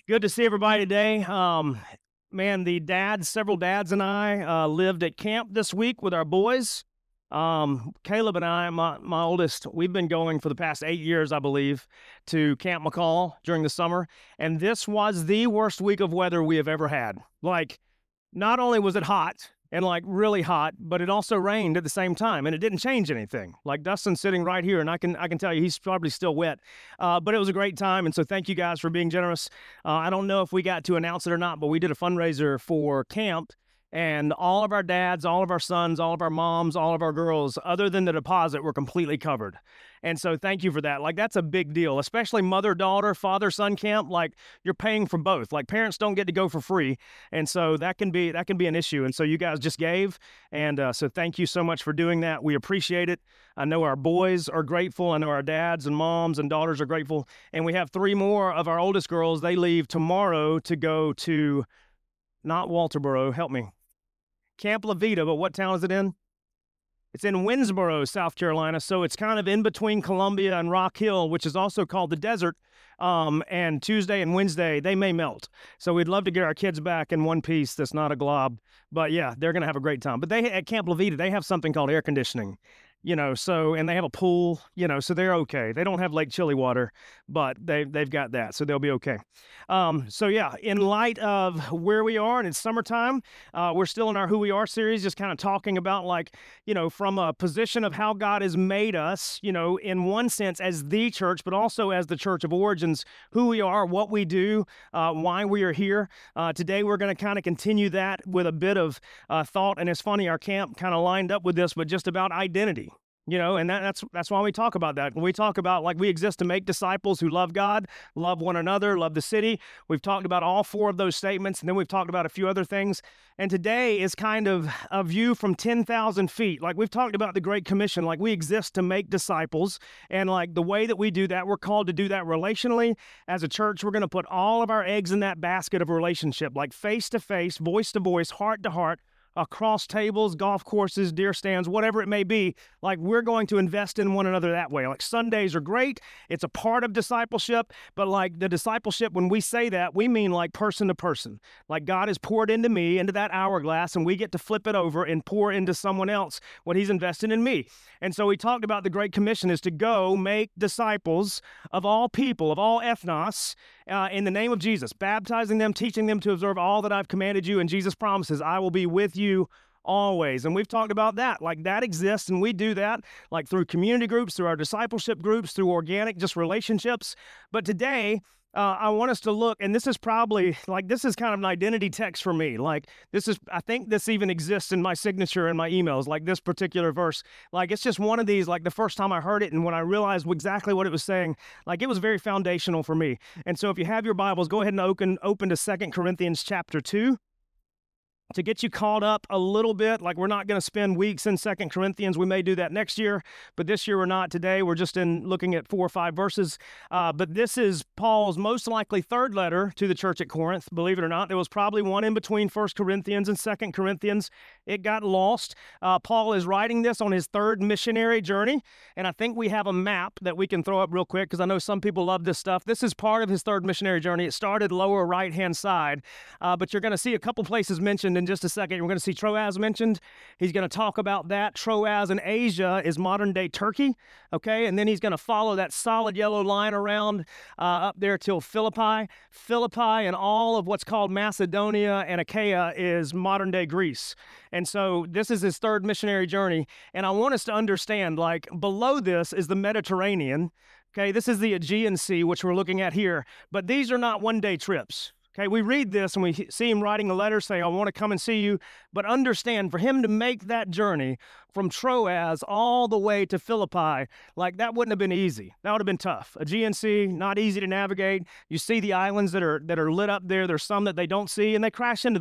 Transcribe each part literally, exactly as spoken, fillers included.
Good to see everybody today. Um, man, the dads, several dads and I uh, lived at camp this week with our boys. Um, Caleb and I, my, my oldest, we've been going for the past eight years, I believe, to Camp McCall during the summer. And this was the worst week of weather we have ever had. Like, not only was it hot and like really hot, but it also rained at the same time, and it didn't change anything. Like Dustin's sitting right here, and I can I can tell you he's probably still wet. Uh, but it was a great time, and so thank you guys for being generous. Uh, I don't know if we got to announce it or not, but we did a fundraiser for camp. And all of our dads, all of our sons, all of our moms, all of our girls, other than the deposit, were completely covered. And so thank you for that. Like, that's a big deal, especially mother-daughter, father-son camp. Like, you're paying for both. Like, parents don't get to go for free. And so that can be that can be an issue. And so you guys just gave. And uh, so thank you so much for doing that. We appreciate it. I know our boys are grateful. I know our dads and moms and daughters are grateful. And we have three more of our oldest girls. They leave tomorrow to go to, not Walterboro, help me. Camp La Vita, but what town is it in? It's in Winsboro, South Carolina, so it's kind of in between Columbia and Rock Hill, which is also called the desert. Um, and Tuesday and Wednesday, they may melt. So we'd love to get our kids back in one piece that's not a glob. But yeah, they're going to have a great time. But they at Camp La Vita, they have something called air conditioning. You know, so, and they have a pool, you know, so they're okay. They don't have Lake Chilliwater, but they, they've got that, so they'll be okay. Um, so yeah, in light of where we are, and it's summertime, uh, we're still in our Who We Are series, just kind of talking about, like, you know, from a position of how God has made us, you know, in one sense as the church, but also as the Church of Origins, who we are, what we do, uh, why we are here. Uh, today we're going to kind of continue that with a bit of uh, thought, and it's funny, our camp kind of lined up with this, but just about identity. You know, and that, that's that's why we talk about that. When we talk about, like, we exist to make disciples who love God, love one another, love the city. We've talked about all four of those statements, and then we've talked about a few other things. And today is kind of a view from ten thousand feet. Like, we've talked about the Great Commission. Like, we exist to make disciples. And, like, the way that we do that, we're called to do that relationally. As a church, we're going to put all of our eggs in that basket of relationship, like face-to-face, voice-to-voice, heart-to-heart, across tables, golf courses, deer stands, whatever it may be. Like, we're going to invest in one another that way. Like, Sundays are great. It's a part of discipleship, but like the discipleship, when we say that, we mean like person to person. Like, God has poured into me, into that hourglass, and we get to flip it over and pour into someone else what he's invested in me. And so we talked about the Great Commission is to go make disciples of all people, of all ethnos, uh, in the name of Jesus, baptizing them, teaching them to observe all that I've commanded you. And Jesus promises, I will be with you always. And we've talked about that. Like, that exists, and we do that like through community groups, through our discipleship groups, through organic just relationships. But today, uh, I want us to look, and this is probably, like, this is kind of an identity text for me. Like, this is, I think this even exists in my signature in my emails, like this particular verse. Like, it's just one of these, like, the first time I heard it and when I realized exactly what it was saying, like, it was very foundational for me. And so if you have your Bibles, go ahead and open, open to Second Corinthians chapter two. To get you caught up a little bit. Like, we're not going to spend weeks in Second Corinthians. We may do that next year, but this year we're not. Today we're just in looking at four or five verses. Uh, but this is Paul's most likely third letter to the church at Corinth. Believe it or not, there was probably one in between First Corinthians and Second Corinthians. It got lost. Uh, Paul is writing this on his third missionary journey, and I think we have a map that we can throw up real quick because I know some people love this stuff. This is part of his third missionary journey. It started lower right-hand side, uh, but you're going to see a couple places mentioned in just a second. We're going to see Troas mentioned. He's going to talk about that. Troas in Asia is modern-day Turkey, okay? And then he's going to follow that solid yellow line around uh, up there till Philippi. Philippi and all of what's called Macedonia and Achaia is modern-day Greece. And so this is his third missionary journey. And I want us to understand, like, below this is the Mediterranean, okay? This is the Aegean Sea, which we're looking at here. But these are not one-day trips. Okay, we read this and we see him writing a letter saying, I want to come and see you. But understand, for him to make that journey from Troas all the way to Philippi, like, that wouldn't have been easy. That would have been tough. Aegean Sea, not easy to navigate. You see the islands that are that are lit up there. There's some that they don't see, and they crash into those.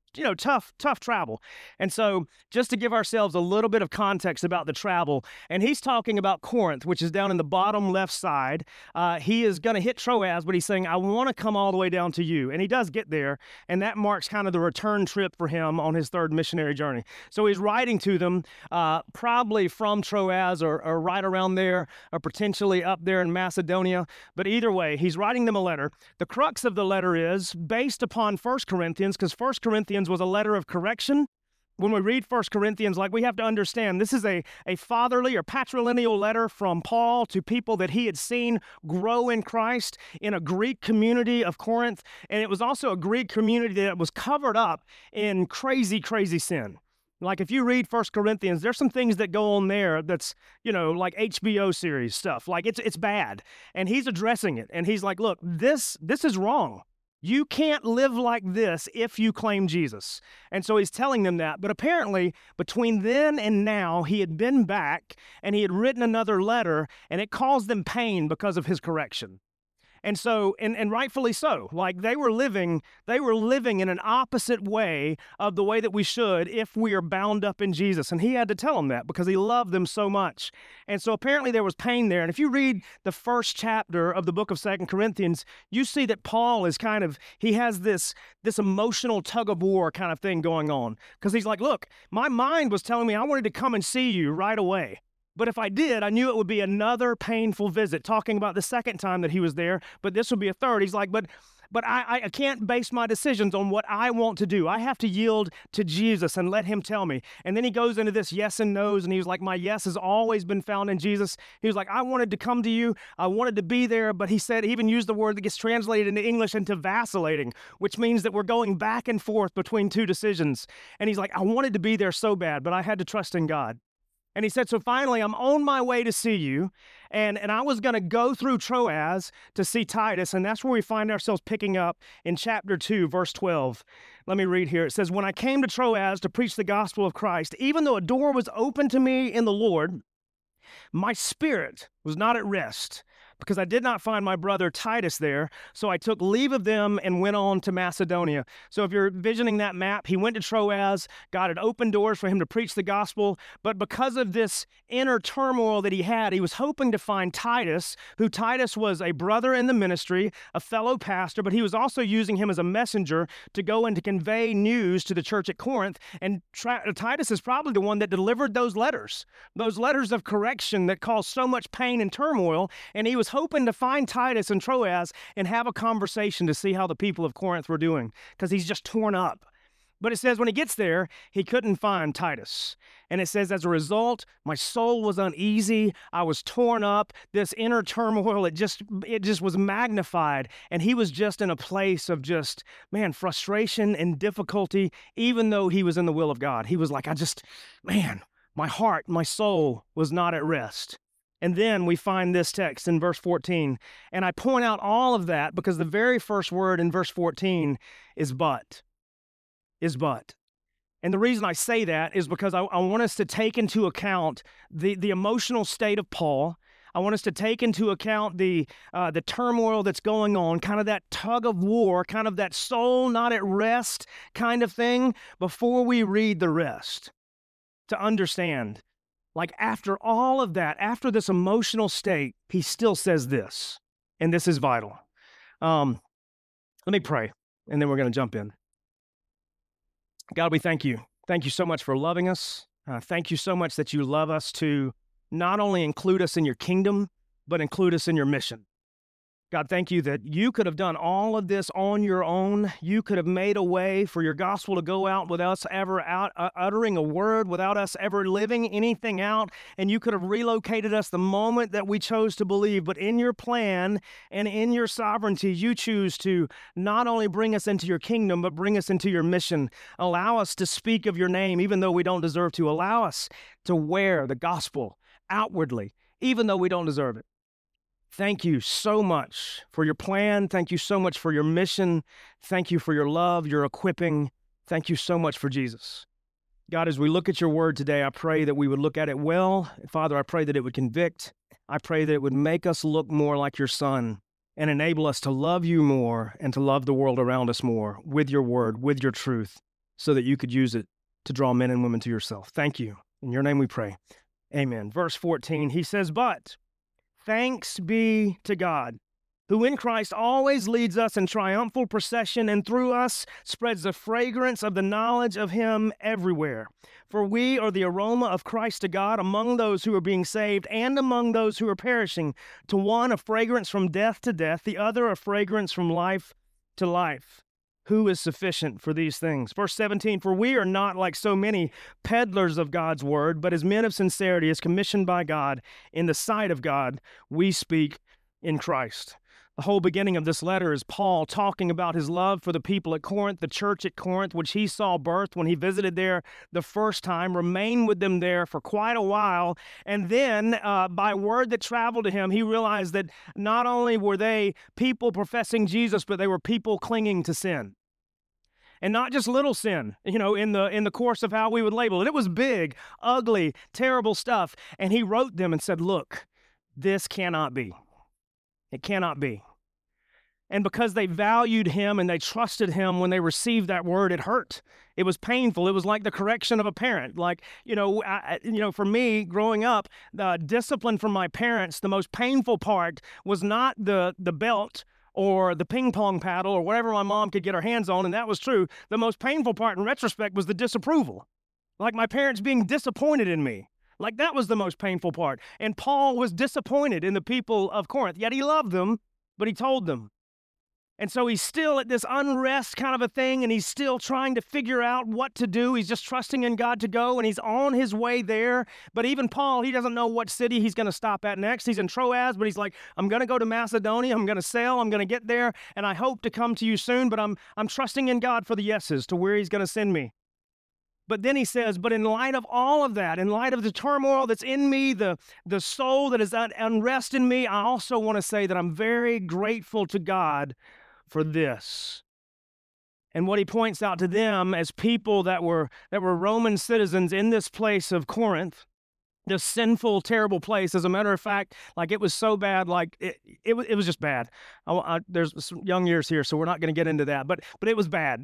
you know, tough, tough travel. And so just to give ourselves a little bit of context about the travel, and he's talking about Corinth, which is down in the bottom left side. Uh, he is going to hit Troas, but he's saying, I want to come all the way down to you. And he does get there, and that marks kind of the return trip for him on his third missionary journey. So he's writing to them, uh, probably from Troas or, or right around there, or potentially up there in Macedonia. But either way, he's writing them a letter. The crux of the letter is based upon First Corinthians, because First Corinthians was a letter of correction. When we read First Corinthians, like, we have to understand this is a, a fatherly or patrilineal letter from Paul to people that he had seen grow in Christ in a Greek community of Corinth. And it was also a Greek community that was covered up in crazy, crazy sin. Like, if you read First Corinthians, there's some things that go on there that's, you know, like H B O series stuff. Like, it's it's bad. And he's addressing it. And he's like, look, this this is wrong. You can't live like this if you claim Jesus. And so he's telling them that. But apparently, between then and now, he had been back and he had written another letter, and it caused them pain because of his correction. And so, and, and rightfully so, like they were living, they were living in an opposite way of the way that we should if we are bound up in Jesus. And he had to tell them that because he loved them so much. And so apparently there was pain there. And if you read the first chapter of the book of Second Corinthians, you see that Paul is kind of, he has this, this emotional tug of war kind of thing going on. Because he's like, look, my mind was telling me I wanted to come and see you right away. But if I did, I knew it would be another painful visit, talking about the second time that he was there, but this would be a third. He's like, but but I, I can't base my decisions on what I want to do. I have to yield to Jesus and let him tell me. And then he goes into this yes and no's, and he was like, my yes has always been found in Jesus. He was like, I wanted to come to you. I wanted to be there, but he said, he even used the word that gets translated into English into vacillating, which means that we're going back and forth between two decisions. And he's like, I wanted to be there so bad, but I had to trust in God. And he said, so finally, I'm on my way to see you, and, and I was going to go through Troas to see Titus, and that's where we find ourselves picking up in chapter two, verse twelve. Let me read here. It says, when I came to Troas to preach the gospel of Christ, even though a door was open to me in the Lord, my spirit was not at rest, because I did not find my brother Titus there. So I took leave of them and went on to Macedonia. So if you're visioning that map, he went to Troas. God had opened doors for him to preach the gospel. But because of this inner turmoil that he had, he was hoping to find Titus, who Titus was a brother in the ministry, a fellow pastor, but he was also using him as a messenger to go and to convey news to the church at Corinth. And Tra- Titus is probably the one that delivered those letters, those letters of correction that caused so much pain and turmoil. And he was hoping to find Titus and Troas and have a conversation to see how the people of Corinth were doing, because he's just torn up. But it says when he gets there, he couldn't find Titus. And it says, as a result, my soul was uneasy. I was torn up. This inner turmoil, it just, it just was magnified. And he was just in a place of just, man, frustration and difficulty, even though he was in the will of God. He was like, I just, man, my heart, my soul was not at rest. And then we find this text in verse fourteen. And I point out all of that because the very first word in verse fourteen is but, is but. And the reason I say that is because I, I want us to take into account the, the emotional state of Paul. I want us to take into account the uh, the turmoil that's going on, kind of that tug of war, kind of that soul not at rest kind of thing before we read the rest, to understand. Like after all of that, after this emotional state, he still says this, and this is vital. Um, let me pray, and then we're going to jump in. God, we thank you. Thank you so much for loving us. Uh, thank you so much that you love us to not only include us in your kingdom, but include us in your mission. God, thank you that you could have done all of this on your own. You could have made a way for your gospel to go out without us ever out, uh, uttering a word, without us ever living anything out. And you could have relocated us the moment that we chose to believe. But in your plan and in your sovereignty, you choose to not only bring us into your kingdom, but bring us into your mission. Allow us to speak of your name, even though we don't deserve to. Allow us to wear the gospel outwardly, even though we don't deserve it. Thank you so much for your plan. Thank you so much for your mission. Thank you for your love, your equipping. Thank you so much for Jesus. God, as we look at your word today, I pray that we would look at it well. Father, I pray that it would convict. I pray that it would make us look more like your Son and enable us to love you more and to love the world around us more with your word, with your truth. so that you could use it to draw men and women to yourself. Thank you. In your name we pray. Amen. Verse fourteen, he says, but thanks be to God, who in Christ always leads us in triumphal procession and through us spreads the fragrance of the knowledge of him everywhere. For we are the aroma of Christ to God among those who are being saved and among those who are perishing. To one a fragrance from death to death, the other a fragrance from life to life. Who is sufficient for these things? Verse seventeen, for we are not like so many peddlers of God's word, but as men of sincerity, as commissioned by God, in the sight of God, we speak in Christ. The whole beginning of this letter is Paul talking about his love for the people at Corinth, the church at Corinth, which he saw birthed when he visited there the first time, remained with them there for quite a while. And then uh, by word that traveled to him, he realized that not only were they people professing Jesus, but they were people clinging to sin. And not just little sin, you know, in the in the course of how we would label it. It was big, ugly, terrible stuff. And he wrote them and said, look, this cannot be. It cannot be. And because they valued him and they trusted him when they received that word, it hurt. It was painful. It was like the correction of a parent. Like, you know, I, you know, for me growing up, the discipline from my parents, the most painful part was not the, the belt or the ping pong paddle or whatever my mom could get her hands on, and that was true. The most painful part in retrospect was the disapproval. Like my parents being disappointed in me. Like that was the most painful part. And Paul was disappointed in the people of Corinth, yet he loved them, but he told them. And so he's still at this unrest kind of a thing, and he's still trying to figure out what to do. He's just trusting in God to go, and he's on his way there. But even Paul, he doesn't know what city he's going to stop at next. He's in Troas, but he's like, I'm going to go to Macedonia. I'm going to sail. I'm going to get there, and I hope to come to you soon, but I'm, I'm trusting in God for the yeses to where he's going to send me. But then he says, but in light of all of that, in light of the turmoil that's in me, the, the soul that is at unrest in me, I also want to say that I'm very grateful to God for this. And what he points out to them as people that were that were Roman citizens in this place of Corinth, this sinful, terrible place. As a matter of fact, like it was so bad, like it it, it was just bad. I, I, there's some young years here, so we're not going to get into that, but but it was bad.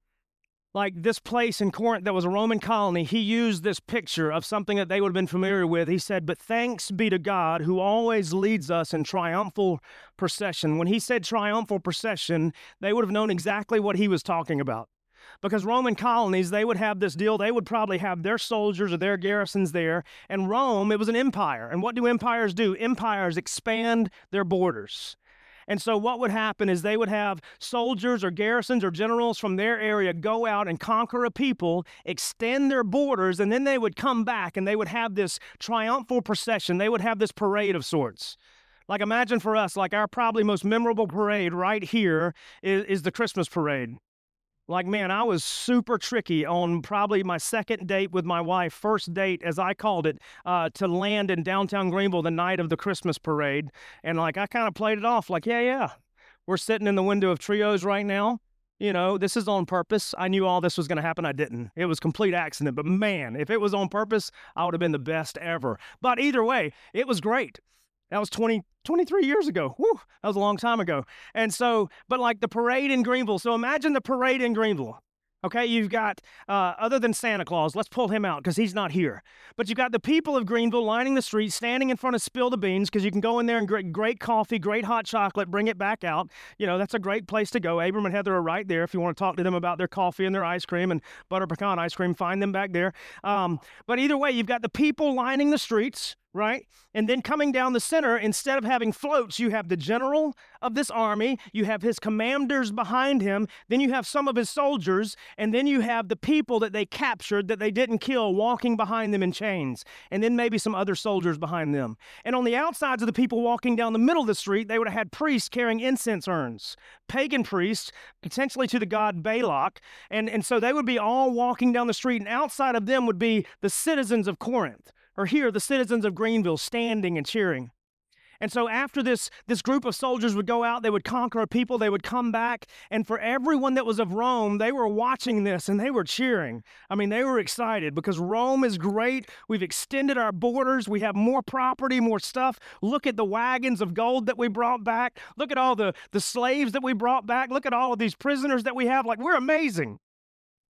Like this place in Corinth that was a Roman colony, he used this picture of something that they would have been familiar with. He said, but thanks be to God who always leads us in triumphal procession. When he said triumphal procession, they would have known exactly what he was talking about. Because Roman colonies, they would have this deal. They would probably have their soldiers or their garrisons there. And Rome, it was an empire. And what do empires do? Empires expand their borders. And so what would happen is they would have soldiers or garrisons or generals from their area go out and conquer a people, extend their borders, and then they would come back and they would have this triumphal procession. They would have this parade of sorts. Like imagine for us, like our probably most memorable parade right here is, is the Christmas parade. Like, man, I was super tricky on probably my second date with my wife, first date, as I called it, uh, to land in downtown Greenville the night of the Christmas parade. And, like, I kind of played it off like, yeah, yeah, we're sitting in the window of Trios right now. You know, this is on purpose. I knew all this was going to happen. I didn't. It was complete accident. But, man, if it was on purpose, I would have been the best ever. But either way, it was great. That was twenty, twenty-three years ago. Whew, that was a long time ago. And so, but like the parade in Greenville. So imagine the parade in Greenville. Okay, you've got, uh, other than Santa Claus, let's pull him out because he's not here. But you've got the people of Greenville lining the streets, standing in front of Spill the Beans because you can go in there and get great coffee, great hot chocolate, bring it back out. You know, that's a great place to go. Abram and Heather are right there. If you want to talk to them about their coffee and their ice cream and butter pecan ice cream, find them back there. Um, but either way, you've got the people lining the streets, right? And then coming down the center, instead of having floats, you have the general of this army, you have his commanders behind him, then you have some of his soldiers, and then you have the people that they captured that they didn't kill walking behind them in chains, and then maybe some other soldiers behind them. And on the outsides of the people walking down the middle of the street, they would have had priests carrying incense urns, pagan priests, potentially to the god Balak, and, and so they would be all walking down the street, and outside of them would be the citizens of Corinth, or here, the citizens of Greenville standing and cheering. And so after this, this group of soldiers would go out, they would conquer a people, they would come back, and for everyone that was of Rome, they were watching this and they were cheering. I mean, they were excited because Rome is great. We've extended our borders. We have more property, more stuff. Look at the wagons of gold that we brought back. Look at all the, the slaves that we brought back. Look at all of these prisoners that we have. Like, we're amazing.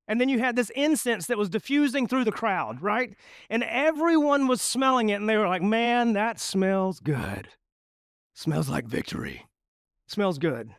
And then you had this incense that was diffusing through the crowd, right? And everyone was smelling it, and they were like, man, that smells good. Smells like victory. Smells good.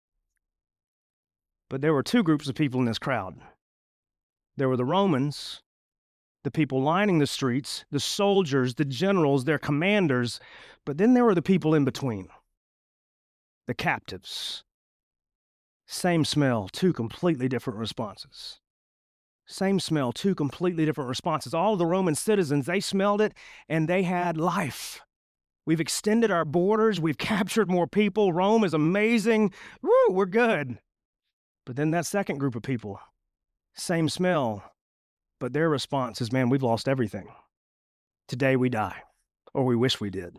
But there were two groups of people in this crowd. There were the Romans, the people lining the streets, the soldiers, the generals, their commanders, but then there were the people in between, the captives. Same smell, two completely different responses. Same smell, two completely different responses. All of the Roman citizens, they smelled it and they had life. We've extended our borders. We've captured more people. Rome is amazing. Woo, we're good. But then that second group of people, same smell, but their response is, man, we've lost everything. Today we die, or we wish we did.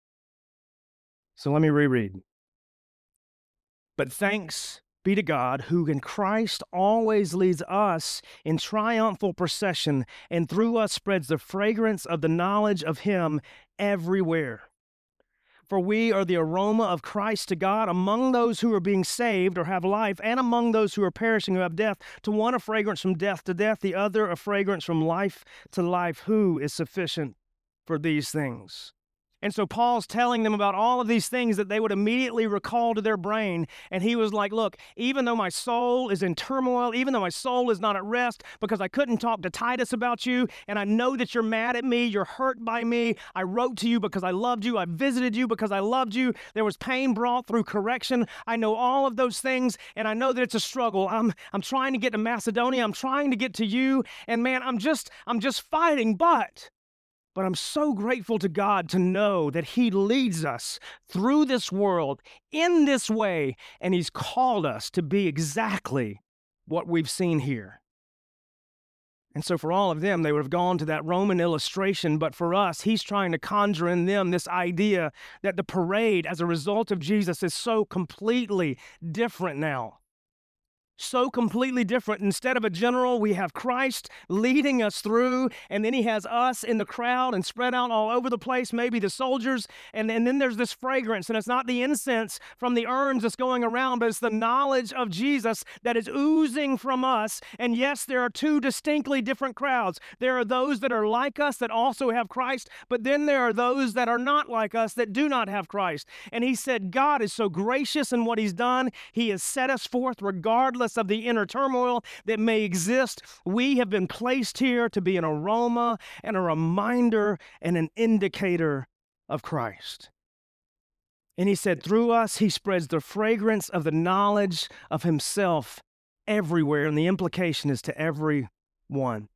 So let me reread. But thanks be to God, who in Christ always leads us in triumphal procession, and through us spreads the fragrance of the knowledge of him everywhere. For we are the aroma of Christ to God among those who are being saved or have life, and among those who are perishing who have death. To one a fragrance from death to death, the other a fragrance from life to life. Who is sufficient for these things? And so Paul's telling them about all of these things that they would immediately recall to their brain. And he was like, look, even though my soul is in turmoil, even though my soul is not at rest because I couldn't talk to Titus about you, and I know that you're mad at me, you're hurt by me. I wrote to you because I loved you. I visited you because I loved you. There was pain brought through correction. I know all of those things, and I know that it's a struggle. I'm I'm trying to get to Macedonia. I'm trying to get to you. And man, I'm just I'm just fighting, but But I'm so grateful to God to know that he leads us through this world in this way, and he's called us to be exactly what we've seen here. And so for all of them, they would have gone to that Roman illustration, but for us, he's trying to conjure in them this idea that the parade as a result of Jesus is so completely different now. So completely different. Instead of a general, we have Christ leading us through, and then he has us in the crowd and spread out all over the place, maybe the soldiers, and, and then there's this fragrance, and it's not the incense from the urns that's going around, but it's the knowledge of Jesus that is oozing from us. And yes, there are two distinctly different crowds. There are those that are like us that also have Christ, but then there are those that are not like us that do not have Christ. And he said, God is so gracious in what he's done. He has set us forth regardless of the inner turmoil that may exist. We have been placed here to be an aroma and a reminder and an indicator of Christ. And he said, through us, he spreads the fragrance of the knowledge of himself everywhere. And the implication is to everyone.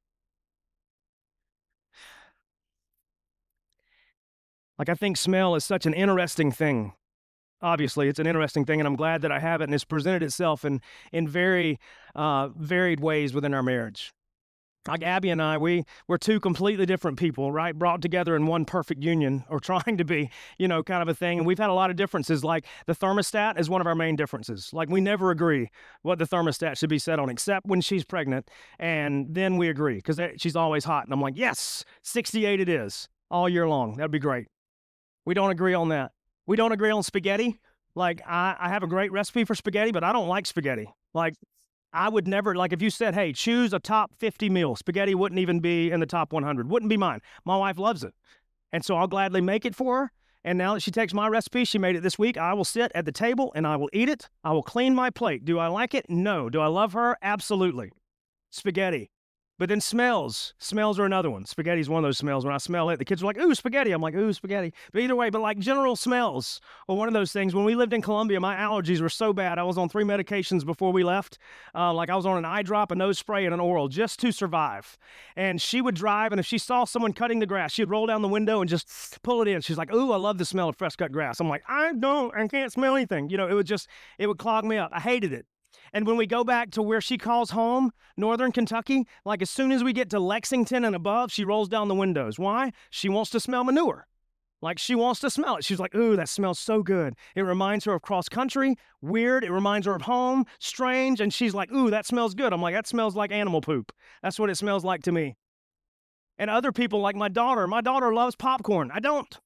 Like, I think smell is such an interesting thing. Obviously, it's an interesting thing, and I'm glad that I have it, and it's presented itself in, in very uh, varied ways within our marriage. Like Abby and I, we, we're two completely different people, right? Brought together in one perfect union, or trying to be, you know, kind of a thing. And we've had a lot of differences. Like the thermostat is one of our main differences. Like we never agree what the thermostat should be set on, except when she's pregnant. And then we agree, because she's always hot. And I'm like, yes, sixty-eight it is, all year long. That'd be great. We don't agree on that. We don't agree on spaghetti. Like, I, I have a great recipe for spaghetti, but I don't like spaghetti. Like, I would never, like, if you said, hey, choose a top fifty meal, spaghetti wouldn't even be in the top one hundred. Wouldn't be mine. My wife loves it. And so I'll gladly make it for her. And now that she takes my recipe, she made it this week, I will sit at the table and I will eat it. I will clean my plate. Do I like it? No. Do I love her? Absolutely. Spaghetti. But then smells. Smells are another one. Spaghetti is one of those smells. When I smell it, the kids are like, ooh, spaghetti. I'm like, ooh, spaghetti. But either way, but like general smells or one of those things. When we lived in Colombia, my allergies were so bad. I was on three medications before we left. Uh, like I was on an eye drop, a nose spray, and an oral just to survive. And she would drive, and if she saw someone cutting the grass, she'd roll down the window and just pull it in. She's like, ooh, I love the smell of fresh cut grass. I'm like, I don't, I can't smell anything. You know, it would just, it would clog me up. I hated it. And when we go back to where she calls home, northern Kentucky, like as soon as we get to Lexington and above, she rolls down the windows. Why? She wants to smell manure. Like she wants to smell it. She's like, ooh, that smells so good. It reminds her of cross country, weird. It reminds her of home, strange. And she's like, ooh, that smells good. I'm like, that smells like animal poop. That's what it smells like to me. And other people like my daughter, my daughter loves popcorn. I don't.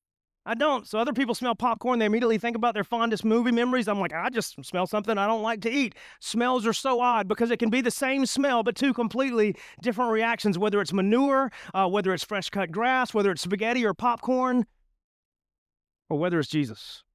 I don't. So other people smell popcorn, they immediately think about their fondest movie memories. I'm like, I just smell something I don't like to eat. Smells are so odd because it can be the same smell, but two completely different reactions, whether it's manure, uh, whether it's fresh cut grass, whether it's spaghetti or popcorn, or whether it's Jesus.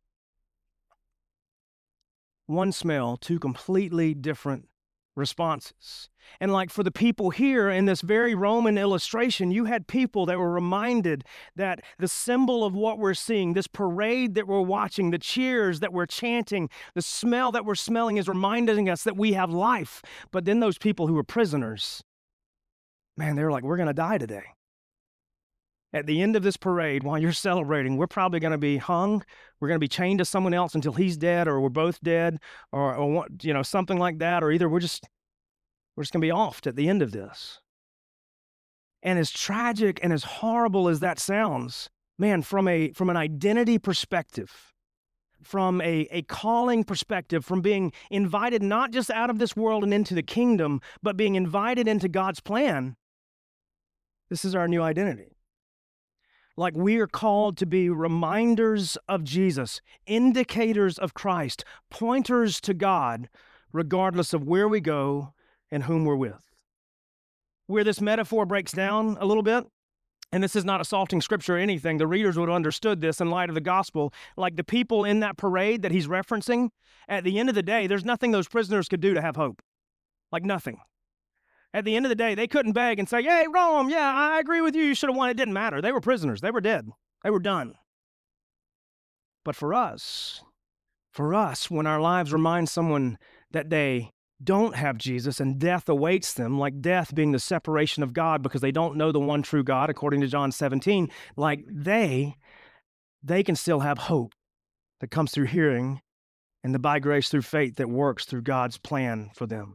One smell, two completely different responses. And like for the people here in this very Roman illustration, you had people that were reminded that the symbol of what we're seeing, this parade that we're watching, the cheers that we're chanting, the smell that we're smelling is reminding us that we have life. But then those people who were prisoners, man, they were like, we're going to die today. At the end of this parade, while you're celebrating, we're probably going to be hung. We're going to be chained to someone else until he's dead, or we're both dead, or, or you know, something like that, or either we're just we're just going to be offed at the end of this. And as tragic and as horrible as that sounds, man, from a from an identity perspective, from a, a calling perspective, from being invited not just out of this world and into the kingdom, but being invited into God's plan, this is our new identity. Like we are called to be reminders of Jesus, indicators of Christ, pointers to God, regardless of where we go and whom we're with. Where this metaphor breaks down a little bit, and this is not assaulting scripture or anything, the readers would have understood this in light of the gospel. Like the people in that parade that he's referencing, at the end of the day, there's nothing those prisoners could do to have hope. Like nothing. At the end of the day, they couldn't beg and say, hey, Rome, yeah, I agree with you. You should have won. It didn't matter. They were prisoners. They were dead. They were done. But for us, for us, when our lives remind someone that they don't have Jesus and death awaits them, like death being the separation of God because they don't know the one true God, according to John seventeen, like they, they can still have hope that comes through hearing and the by grace through faith that works through God's plan for them.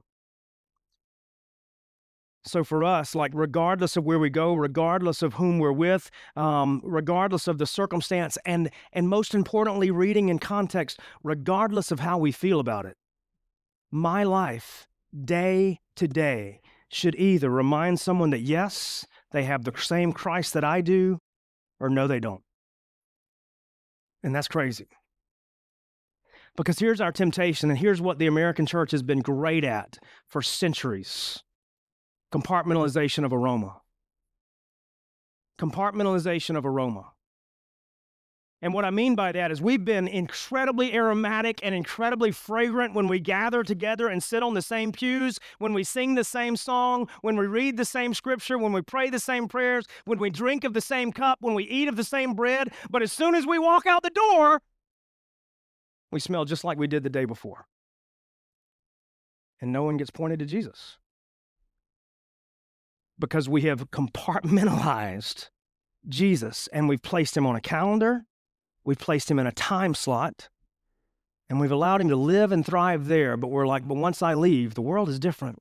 So for us, like regardless of where we go, regardless of whom we're with, um, regardless of the circumstance, and and most importantly, reading in context, regardless of how we feel about it, my life, day to day, should either remind someone that yes, they have the same Christ that I do, or no, they don't. And that's crazy. Because here's our temptation, and here's what the American church has been great at for centuries. Compartmentalization of aroma. Compartmentalization of aroma. And what I mean by that is we've been incredibly aromatic and incredibly fragrant when we gather together and sit on the same pews, when we sing the same song, when we read the same scripture, when we pray the same prayers, when we drink of the same cup, when we eat of the same bread. But as soon as we walk out the door, we smell just like we did the day before. And no one gets pointed to Jesus. Because we have compartmentalized Jesus and we've placed him on a calendar, we've placed him in a time slot, and we've allowed him to live and thrive there. But we're like, but once I leave, the world is different.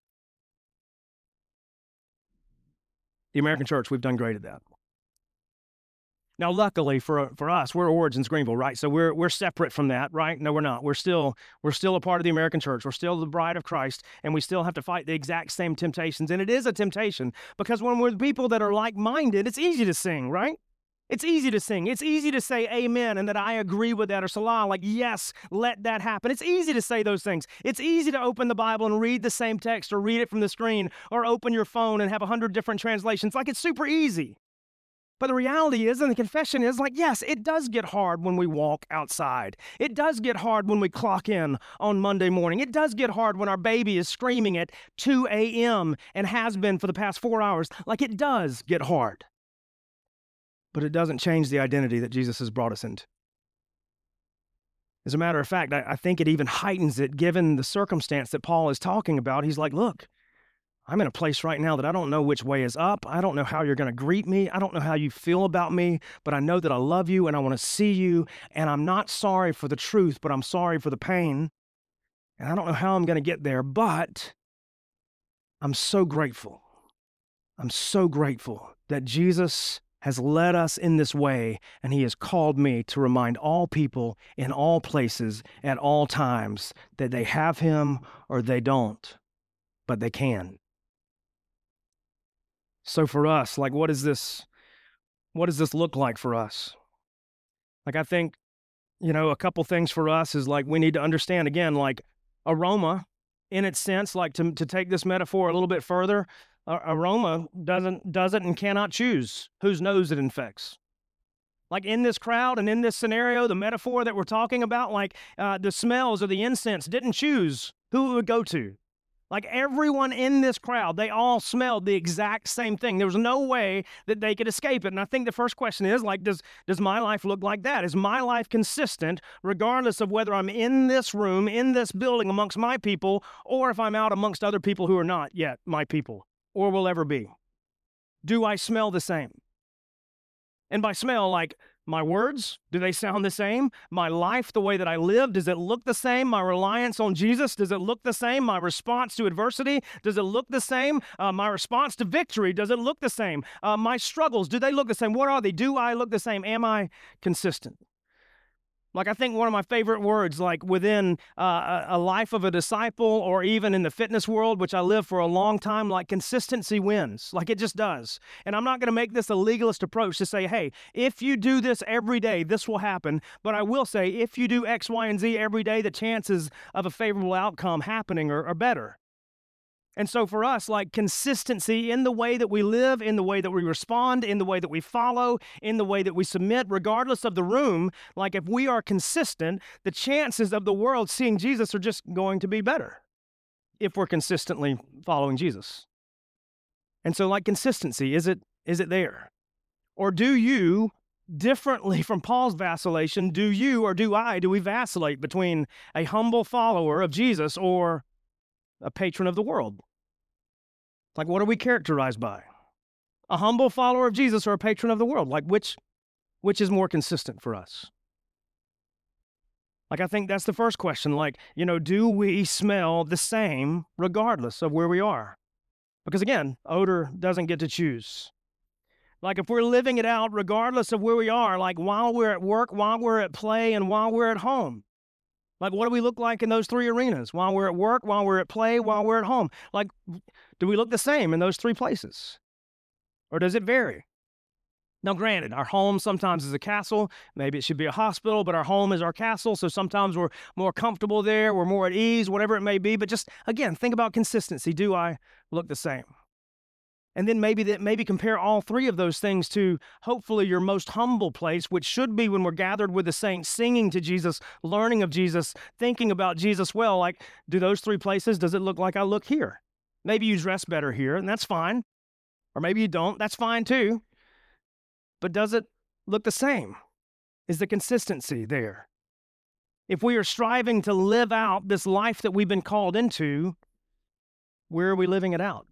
The American church, we've done great at that. Now, luckily for for us, we're Origins Greenville, right? So we're we're separate from that, right? No, we're not. We're still we're still a part of the American church. We're still the bride of Christ, and we still have to fight the exact same temptations. And it is a temptation because when we're people that are like-minded, it's easy to sing, right? It's easy to sing. It's easy to say amen and that I agree with that, or salah, like, yes, let that happen. It's easy to say those things. It's easy to open the Bible and read the same text or read it from the screen or open your phone and have a hundred different translations. Like, it's super easy. But the reality is, and the confession is, like, yes, it does get hard when we walk outside. It does get hard when we clock in on Monday morning. It does get hard when our baby is screaming at two a.m. and has been for the past four hours. Like, it does get hard. But it doesn't change the identity that Jesus has brought us into. As a matter of fact, I, I think it even heightens it given the circumstance that Paul is talking about. He's like, look, I'm in a place right now that I don't know which way is up. I don't know how you're going to greet me. I don't know how you feel about me, but I know that I love you and I want to see you. And I'm not sorry for the truth, but I'm sorry for the pain. And I don't know how I'm going to get there, but I'm so grateful. I'm so grateful that Jesus has led us in this way, and he has called me to remind all people in all places at all times that they have him or they don't, but they can. So for us, like, what is this, what does this look like for us? Like, I think, you know, a couple things for us is like we need to understand again, like aroma in its sense, like to, to take this metaphor a little bit further, uh, aroma doesn't, doesn't and cannot choose whose nose it infects. Like in this crowd and in this scenario, the metaphor that we're talking about, like uh, the smells or the incense didn't choose who it would go to. Like everyone in this crowd, they all smelled the exact same thing. There was no way that they could escape it. And I think the first question is like, does, does my life look like that? Is my life consistent regardless of whether I'm in this room, in this building amongst my people, or if I'm out amongst other people who are not yet my people or will ever be? Do I smell the same? And by smell, like my words, do they sound the same? My life, the way that I live, does it look the same? My reliance on Jesus, does it look the same? My response to adversity, does it look the same? Uh, my response to victory, does it look the same? Uh, my struggles, do they look the same? What are they? Do I look the same? Am I consistent? Like, I think one of my favorite words, like within uh, a life of a disciple or even in the fitness world, which I lived for a long time, like consistency wins. Like it just does. And I'm not going to make this a legalist approach to say, hey, if you do this every day, this will happen. But I will say, if you do X, Y, and Z every day, the chances of a favorable outcome happening are, are better. And so for us, like consistency in the way that we live, in the way that we respond, in the way that we follow, in the way that we submit, regardless of the room, like if we are consistent, the chances of the world seeing Jesus are just going to be better if we're consistently following Jesus. And so like consistency, is it is it there? Or do you, differently from Paul's vacillation, do you or do I, do we vacillate between a humble follower of Jesus or a patron of the world? Like, what are we characterized by? A humble follower of Jesus or a patron of the world? Like, which, which is more consistent for us? Like, I think that's the first question. Like, you know, do we smell the same regardless of where we are? Because again, odor doesn't get to choose. Like, if we're living it out regardless of where we are, like while we're at work, while we're at play, and while we're at home, like, what do we look like in those three arenas? While we're at work, while we're at play, while we're at home? Like, do we look the same in those three places? Or does it vary? Now, granted, our home sometimes is a castle. Maybe it should be a hospital, but our home is our castle. So sometimes we're more comfortable there. We're more at ease, whatever it may be. But just, again, think about consistency. Do I look the same? And then maybe that maybe compare all three of those things to hopefully your most humble place, which should be when we're gathered with the saints, singing to Jesus, learning of Jesus, thinking about Jesus well. Like, do those three places, does it look like I look here? Maybe you dress better here, and that's fine. Or maybe you don't, that's fine too. But does it look the same? Is the consistency there? If we are striving to live out this life that we've been called into, where are we living it out?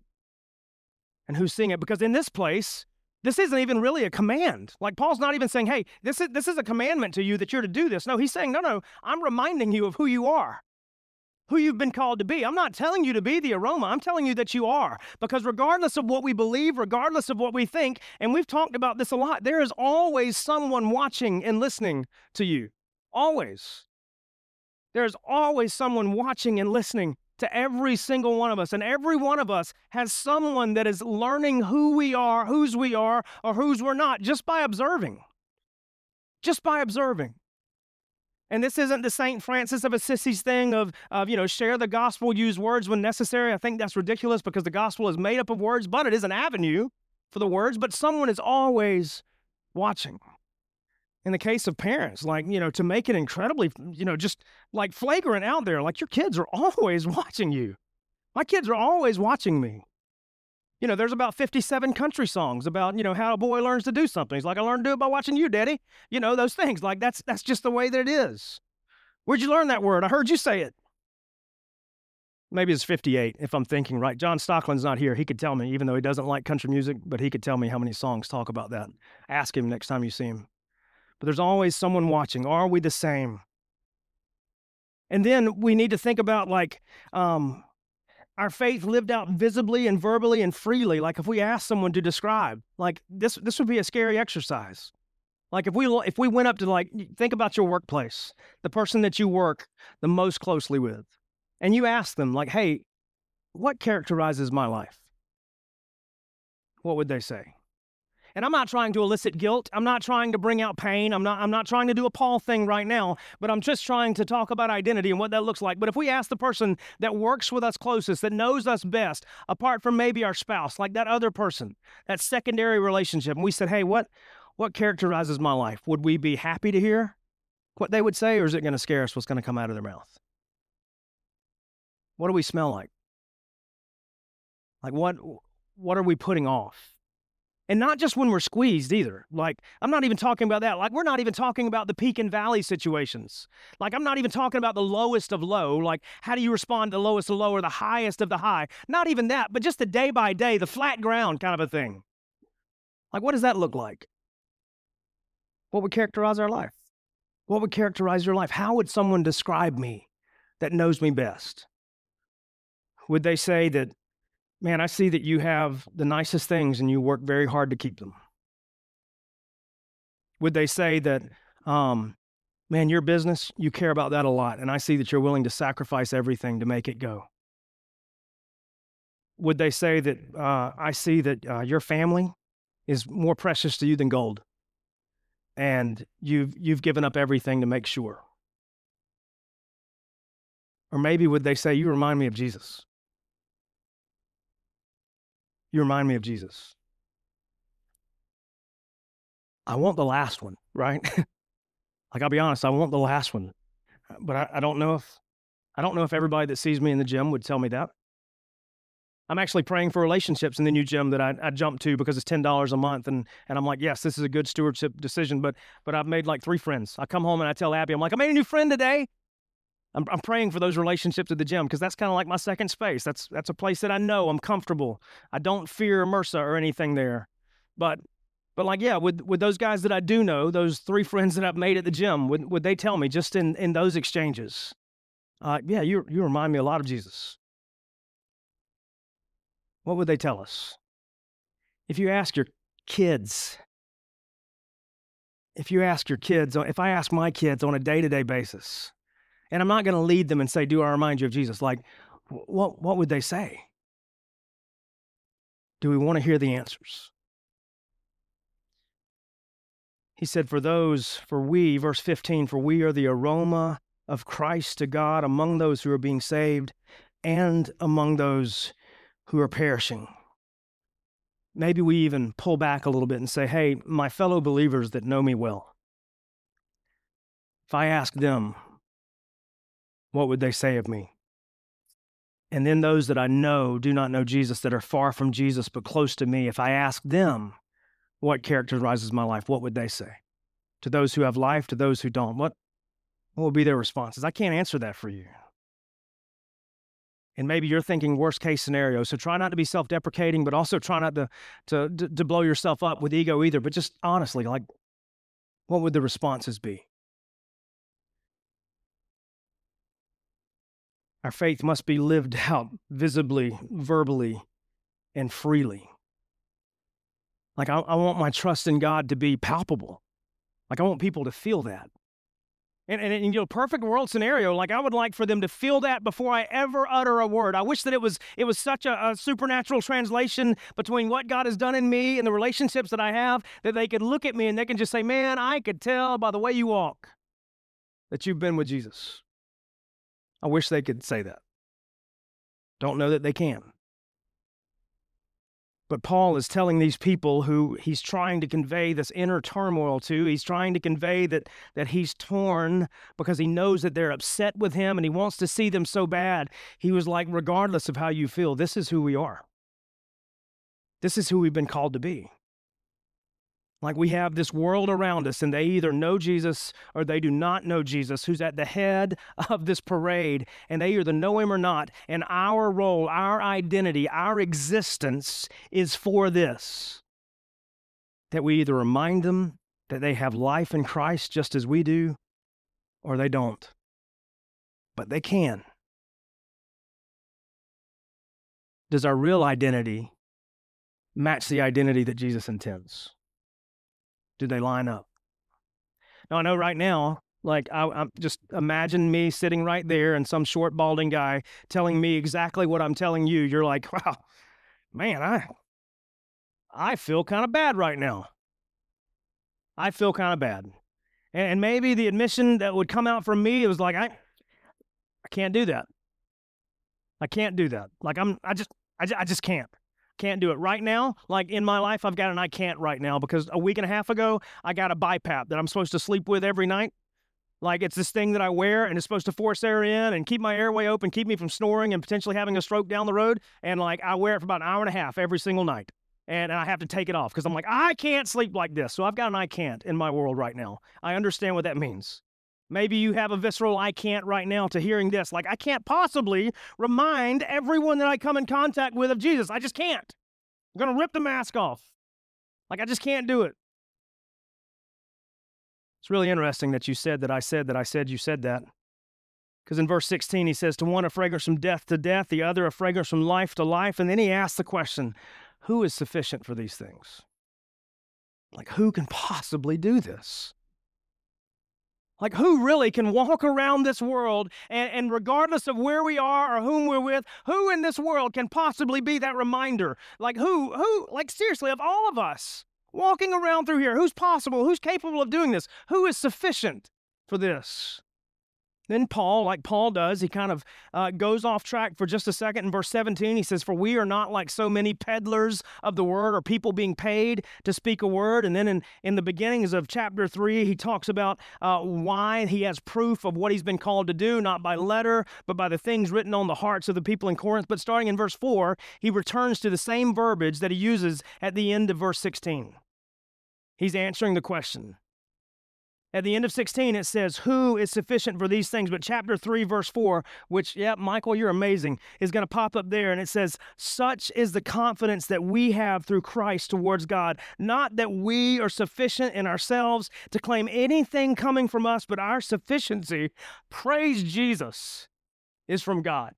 And who's seeing it? Because in this place, this isn't even really a command. Like, Paul's not even saying, hey, this is, this is a commandment to you that you're to do this. No, he's saying, no, no, I'm reminding you of who you are, who you've been called to be. I'm not telling you to be the aroma. I'm telling you that you are. Because regardless of what we believe, regardless of what we think, and we've talked about this a lot, there is always someone watching and listening to you. Always. There's always someone watching and listening to every single one of us. And every one of us has someone that is learning who we are, whose we are, or whose we're not, just by observing. Just by observing. And this isn't the Saint Francis of Assisi's thing of, of, you know, share the gospel, use words when necessary. I think that's ridiculous because the gospel is made up of words, but it is an avenue for the words. But someone is always watching. In the case of parents, like, you know, to make it incredibly, you know, just like flagrant out there, like your kids are always watching you. My kids are always watching me. You know, there's about fifty-seven country songs about, you know, how a boy learns to do something. He's like, I learned to do it by watching you, Daddy. You know, those things. Like, that's that's just the way that it is. Where'd you learn that word? I heard you say it. Maybe it's fifty-eight, if I'm thinking right. John Stockland's not here. He could tell me, even though he doesn't like country music, but he could tell me how many songs talk about that. Ask him next time you see him. But there's always someone watching. Are we the same? And then we need to think about, like, um, our faith lived out visibly and verbally and freely. Like, if we ask someone to describe, like, this this would be a scary exercise. Like, if we if we went up to, like, think about your workplace, the person that you work the most closely with, and you ask them, like, hey, what characterizes my life? What would they say? And I'm not trying to elicit guilt. I'm not trying to bring out pain. I'm not, I'm not trying to do a Paul thing right now, but I'm just trying to talk about identity and what that looks like. But if we ask the person that works with us closest, that knows us best, apart from maybe our spouse, like that other person, that secondary relationship, and we said, hey, what, what characterizes my life? Would we be happy to hear what they would say, or is it going to scare us what's going to come out of their mouth? What do we smell like? Like what, what are we putting off? And not just when we're squeezed either. Like, I'm not even talking about that. Like, we're not even talking about the peak and valley situations. Like, I'm not even talking about the lowest of low. Like, how do you respond to the lowest of low or the highest of the high? Not even that, but just the day by day, the flat ground kind of a thing. Like, what does that look like? What would characterize our life? What would characterize your life? How would someone describe me that knows me best? Would they say that, man, I see that you have the nicest things and you work very hard to keep them? Would they say that, um, man, your business, you care about that a lot, and I see that you're willing to sacrifice everything to make it go? Would they say that, uh, I see that uh, your family is more precious to you than gold, and you've, you've given up everything to make sure? Or maybe would they say, you remind me of Jesus? You remind me of Jesus. I want the last one, right? Like, I'll be honest, I want the last one. But I, I don't know if I don't know if everybody that sees me in the gym would tell me that. I'm actually praying for relationships in the new gym that I, I jumped to because it's ten dollars a month. And, and I'm like, yes, this is a good stewardship decision, but but I've made like three friends. I come home and I tell Abby, I'm like, I made a new friend today. I'm, I'm praying for those relationships at the gym because that's kind of like my second space. That's that's a place that I know I'm comfortable. I don't fear MRSA or anything there. But but like, yeah, with, with those guys that I do know, those three friends that I've made at the gym, would, would they tell me just in, in those exchanges, uh, yeah, you, you remind me a lot of Jesus? What would they tell us? If you ask your kids, if you ask your kids, if I ask my kids on a day-to-day basis, and I'm not going to lead them and say, do I remind you of Jesus? Like, what, what would they say? Do we want to hear the answers? He said, for those, for we, verse fifteen, for we are the aroma of Christ to God among those who are being saved and among those who are perishing. Maybe we even pull back a little bit and say, hey, my fellow believers that know me well, if I ask them, what would they say of me? And then those that I know do not know Jesus, that are far from Jesus but close to me, if I ask them what characterizes my life, what would they say? To those who have life, to those who don't, what, what will be their responses? I can't answer that for you. And maybe you're thinking worst case scenario, so try not to be self-deprecating, but also try not to, to, to blow yourself up with ego either, but just honestly, like, what would the responses be? Our faith must be lived out visibly, verbally, and freely. Like, I, I want my trust in God to be palpable. Like, I want people to feel that. And, and, and, you know, perfect world scenario, like, I would like for them to feel that before I ever utter a word. I wish that it was it was such a, a supernatural translation between what God has done in me and the relationships that I have, that they could look at me and they can just say, man, I could tell by the way you walk that you've been with Jesus. I wish they could say that. Don't know that they can. But Paul is telling these people who he's trying to convey this inner turmoil to, he's trying to convey that, that he's torn because he knows that they're upset with him and he wants to see them so bad. He was like, regardless of how you feel, this is who we are. This is who we've been called to be. Like, we have this world around us and they either know Jesus or they do not know Jesus, who's at the head of this parade, and they either know him or not. And our role, our identity, our existence is for this, that we either remind them that they have life in Christ just as we do, or they don't. But they can. Does our real identity match the identity that Jesus intends? Do they line up? Now, I know right now, like, I, I'm just imagine me sitting right there and some short, balding guy telling me exactly what I'm telling you. You're like, wow, man, I, I feel kind of bad right now. I feel kind of bad. And, and maybe the admission that would come out from me, it was like, I, I can't do that. I can't do that. Like I'm, I just, I just, I just can't. Can't do it right now. Like in my life, I've got an I can't right now because a week and a half ago, I got a BiPAP that I'm supposed to sleep with every night. Like it's this thing that I wear and it's supposed to force air in and keep my airway open, keep me from snoring and potentially having a stroke down the road. And like I wear it for about an hour and a half every single night. And, and I have to take it off because I'm like, I can't sleep like this. So I've got an I can't in my world right now. I understand what that means. Maybe you have a visceral I can't right now to hearing this. Like I can't possibly remind everyone that I come in contact with of Jesus. I just can't. I'm going to rip the mask off. Like I just can't do it. It's really interesting that you said that I said that I said you said that. Because in verse sixteen, he says, to one a fragrance from death to death, the other a fragrance from life to life. And then he asks the question, who is sufficient for these things? Like who can possibly do this? Like who really can walk around this world and, and regardless of where we are or whom we're with, who in this world can possibly be that reminder? Like who, who, like seriously, of all of us, walking around through here, who's possible, who's capable of doing this? Who is sufficient for this? Then Paul, like Paul does, he kind of uh, goes off track for just a second. In verse seventeen, he says, for we are not like so many peddlers of the word or people being paid to speak a word. And then in, in the beginnings of chapter three, he talks about uh, why he has proof of what he's been called to do, not by letter, but by the things written on the hearts of the people in Corinth. But starting in verse four, he returns to the same verbiage that he uses at the end of verse sixteen. He's answering the question. At the end of sixteen, it says, who is sufficient for these things? But chapter three, verse four, which, yeah, Michael, you're amazing, is going to pop up there. And it says, such is the confidence that we have through Christ towards God. Not that we are sufficient in ourselves to claim anything coming from us, but our sufficiency, praise Jesus, is from God.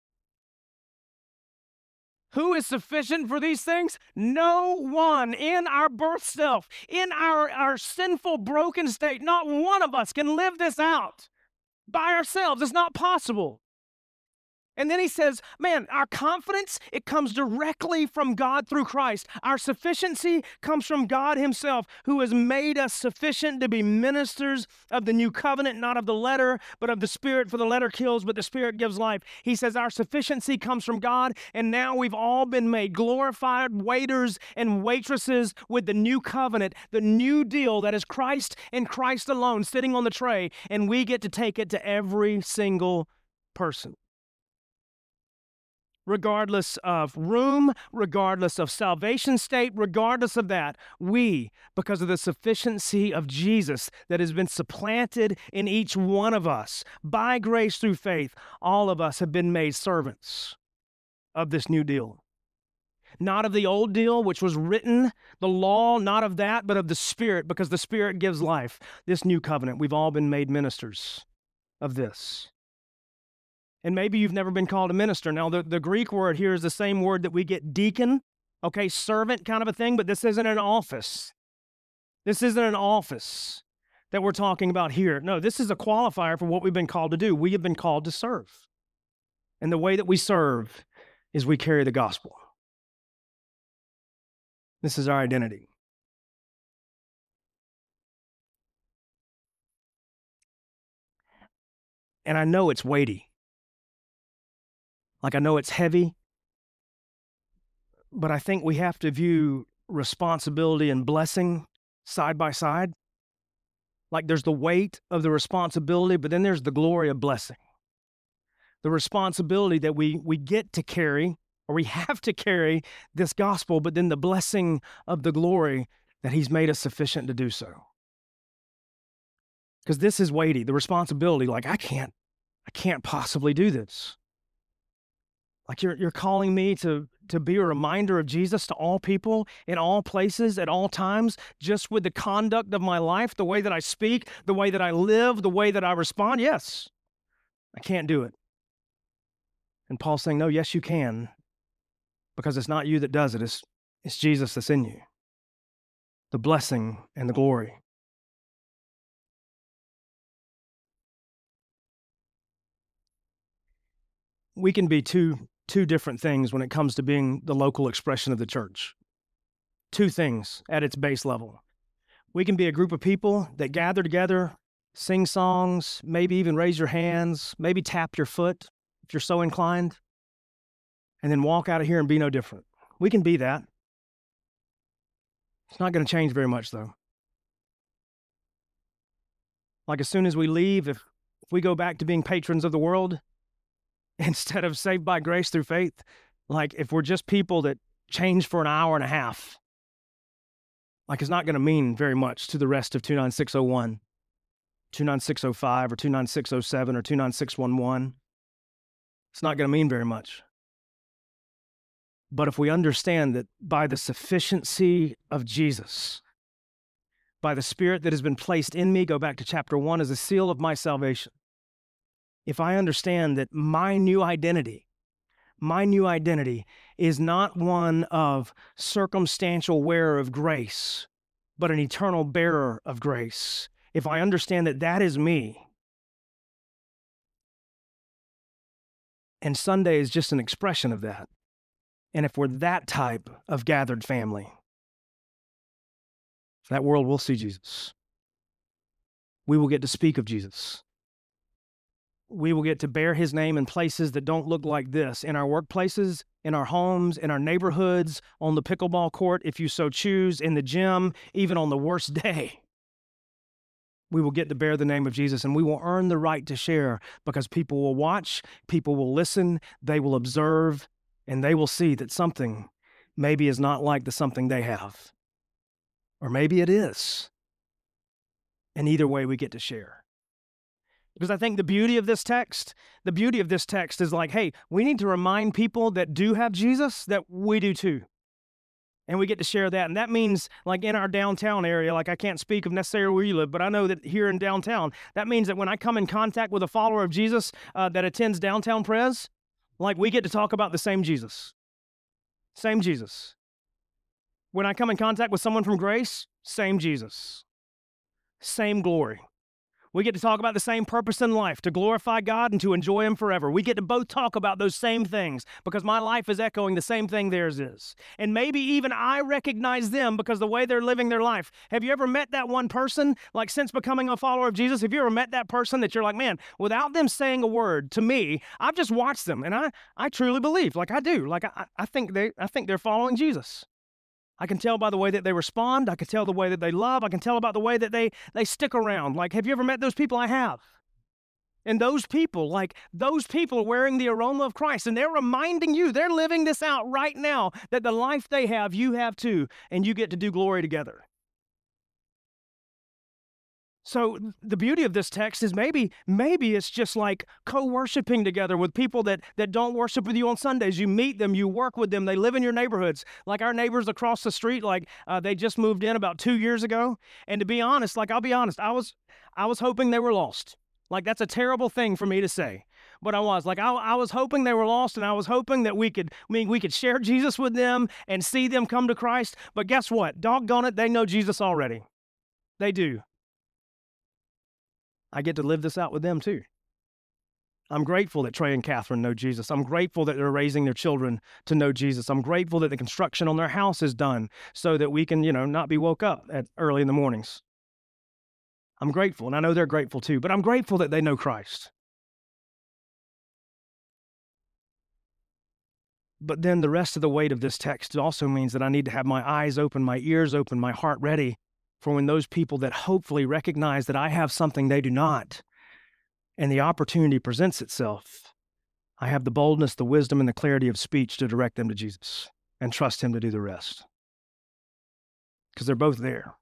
Who is sufficient for these things? No one in our birth self, in our, our sinful, broken state, not one of us can live this out by ourselves. It's not possible. And then he says, man, our confidence, it comes directly from God through Christ. Our sufficiency comes from God himself, who has made us sufficient to be ministers of the new covenant, not of the letter, but of the Spirit, for the letter kills, but the Spirit gives life. He says our sufficiency comes from God, and now we've all been made glorified waiters and waitresses with the new covenant, the new deal that is Christ and Christ alone sitting on the tray, and we get to take it to every single person. Regardless of room, regardless of salvation state, regardless of that, we, because of the sufficiency of Jesus that has been supplanted in each one of us, by grace through faith, all of us have been made servants of this new deal. Not of the old deal, which was written, the law, not of that, but of the Spirit, because the Spirit gives life. This new covenant, we've all been made ministers of this. And maybe you've never been called a minister. Now, the, the Greek word here is the same word that we get deacon, okay, servant kind of a thing, but this isn't an office. This isn't an office that we're talking about here. No, this is a qualifier for what we've been called to do. We have been called to serve. And the way that we serve is we carry the gospel. This is our identity. And I know it's weighty. Like I know it's heavy, but I think we have to view responsibility and blessing side by side. Like there's the weight of the responsibility, but then there's the glory of blessing. The responsibility that we, we get to carry, or we have to carry this gospel, but then the blessing of the glory that he's made us sufficient to do so. Because this is weighty, the responsibility, like I can't, I can't possibly do this. Like you're you're calling me to, to be a reminder of Jesus to all people, in all places, at all times, just with the conduct of my life, the way that I speak, the way that I live, the way that I respond. Yes, I can't do it. And Paul's saying, no, yes, you can, because it's not you that does it. It's, it's Jesus that's in you. The blessing and the glory. We can be two two different things when it comes to being the local expression of the church. Two things at its base level. We can be a group of people that gather together, sing songs, maybe even raise your hands, maybe tap your foot if you're so inclined, and then walk out of here and be no different. We can be that. It's not going to change very much, though. Like as soon as we leave, if, if we go back to being patrons of the world instead of saved by grace through faith, like if we're just people that change for an hour and a half, like it's not going to mean very much to the rest of two nine six oh one, two nine six oh five, or two nine six oh seven, or two nine six one one. It's not going to mean very much. But if we understand that by the sufficiency of Jesus, by the Spirit that has been placed in me, go back to chapter one, as a seal of my salvation. If I understand that my new identity, my new identity is not one of circumstantial wearer of grace, but an eternal bearer of grace. If I understand that that is me, and Sunday is just an expression of that, and if we're that type of gathered family, that world will see Jesus. We will get to speak of Jesus. We will get to bear his name in places that don't look like this, in our workplaces, in our homes, in our neighborhoods, on the pickleball court, if you so choose, in the gym, even on the worst day. We will get to bear the name of Jesus, and we will earn the right to share because people will watch, people will listen, they will observe, and they will see that something maybe is not like the something they have. Or maybe it is. And either way, we get to share. Because I think the beauty of this text, the beauty of this text is like, hey, we need to remind people that do have Jesus that we do too. And we get to share that. And that means like in our downtown area, like I can't speak of necessarily where you live, but I know that here in downtown, that means that when I come in contact with a follower of Jesus uh, that attends downtown Pres, like we get to talk about the same Jesus. Same Jesus. When I come in contact with someone from Grace, same Jesus. Same glory. We get to talk about the same purpose in life, to glorify God and to enjoy him forever. We get to both talk about those same things because my life is echoing the same thing theirs is. And maybe even I recognize them because the way they're living their life. Have you ever met that one person, like since becoming a follower of Jesus, have you ever met that person that you're like, man, without them saying a word to me, I've just watched them and I, I truly believe, like I do. Like I, I think they, I think they're following Jesus. I can tell by the way that they respond. I can tell the way that they love. I can tell about the way that they, they stick around. Like, have you ever met those people? I have. And those people, like, those people are wearing the aroma of Christ, and they're reminding you, they're living this out right now, that the life they have, you have too, and you get to do glory together. So the beauty of this text is maybe maybe it's just like co-worshiping together with people that, that don't worship with you on Sundays. You meet them, you work with them, they live in your neighborhoods. Like our neighbors across the street, like uh, they just moved in about two years ago. And to be honest, like I'll be honest, I was I was hoping they were lost. Like that's a terrible thing for me to say. But I was like, I, I was hoping they were lost, and I was hoping that we could, I mean, we could share Jesus with them and see them come to Christ. But guess what? Doggone it, they know Jesus already. They do. I get to live this out with them too. I'm grateful that Trey and Catherine know Jesus. I'm grateful that they're raising their children to know Jesus. I'm grateful that the construction on their house is done so that we can, you know, not be woke up at early in the mornings. I'm grateful, and I know they're grateful too, but I'm grateful that they know Christ. But then the rest of the weight of this text also means that I need to have my eyes open, my ears open, my heart ready for when those people that hopefully recognize that I have something they do not, and the opportunity presents itself, I have the boldness, the wisdom, and the clarity of speech to direct them to Jesus and trust him to do the rest. Because they're both there.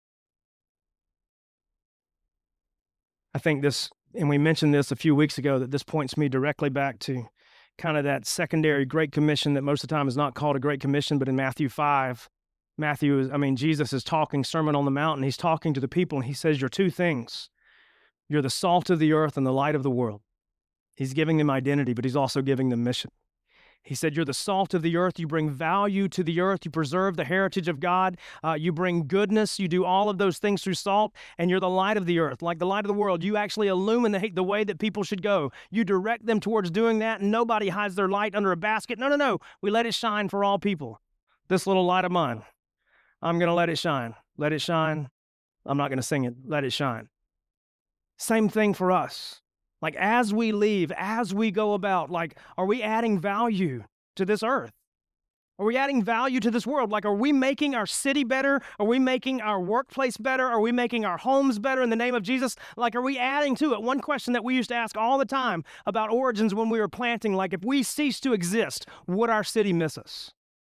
I think this, and we mentioned this a few weeks ago, that this points me directly back to kind of that secondary Great Commission that most of the time is not called a Great Commission, but in Matthew five, Matthew is, I mean, Jesus is talking Sermon on the Mount, and he's talking to the people, and he says, you're two things. You're the salt of the earth and the light of the world. He's giving them identity, but he's also giving them mission. He said, you're the salt of the earth. You bring value to the earth. You preserve the heritage of God. Uh, you bring goodness. You do all of those things through salt, and you're the light of the earth, like the light of the world. You actually illuminate the way that people should go. You direct them towards doing that, and nobody hides their light under a basket. No, no, no. We let it shine for all people. This little light of mine, I'm going to let it shine. Let it shine. I'm not going to sing it, Let It Shine. Same thing for us. Like as we leave, as we go about, like, are we adding value to this earth? Are we adding value to this world? Like, are we making our city better? Are we making our workplace better? Are we making our homes better in the name of Jesus? Like, are we adding to it? One question that we used to ask all the time about Origins when we were planting, like, if we cease to exist, would our city miss us?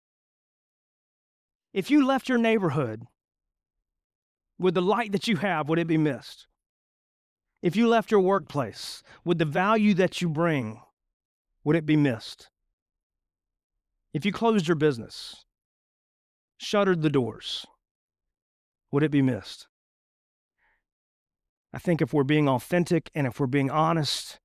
If you left your neighborhood, would the light that you have, would it be missed? If you left your workplace, would the value that you bring, would it be missed? If you closed your business, shuttered the doors, would it be missed? I think if we're being authentic and if we're being honest,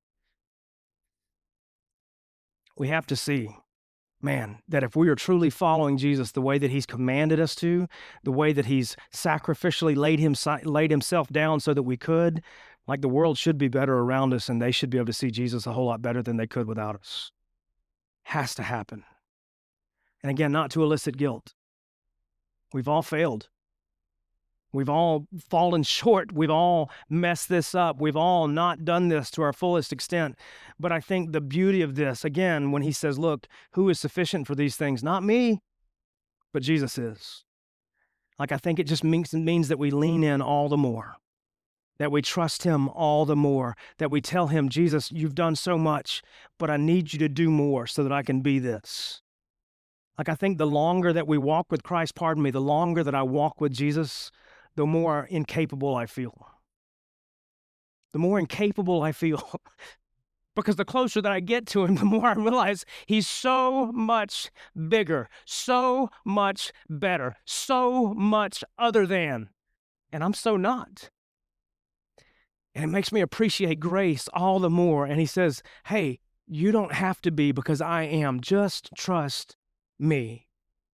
we have to see, man, that if we are truly following Jesus the way that he's commanded us to, the way that he's sacrificially laid, him, laid himself down so that we could, like the world should be better around us and they should be able to see Jesus a whole lot better than they could without us. Has to happen. And again, not to elicit guilt. We've all failed. We've all fallen short. We've all messed this up. We've all not done this to our fullest extent. But I think the beauty of this, again, when he says, look, who is sufficient for these things? Not me, but Jesus is. Like, I think it just means, means that we lean in all the more, that we trust him all the more, that we tell him, Jesus, you've done so much, but I need you to do more so that I can be this. Like, I think the longer that we walk with Christ, pardon me, the longer that I walk with Jesus, the more incapable I feel. The more incapable I feel. Because the closer that I get to him, the more I realize he's so much bigger, so much better, so much other than, and I'm so not. And it makes me appreciate grace all the more. And he says, hey, you don't have to be because I am. Just trust me.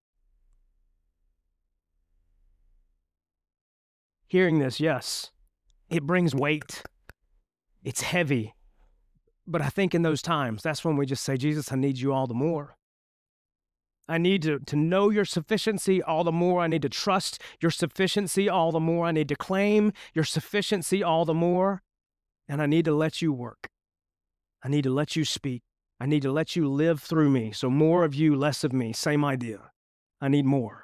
Hearing this, yes, it brings weight. It's heavy. But I think in those times, that's when we just say, Jesus, I need you all the more. I need to, to know your sufficiency all the more. I need to trust your sufficiency all the more. I need to claim your sufficiency all the more. And I need to let you work. I need to let you speak. I need to let you live through me. So more of you, less of me. Same idea. I need more.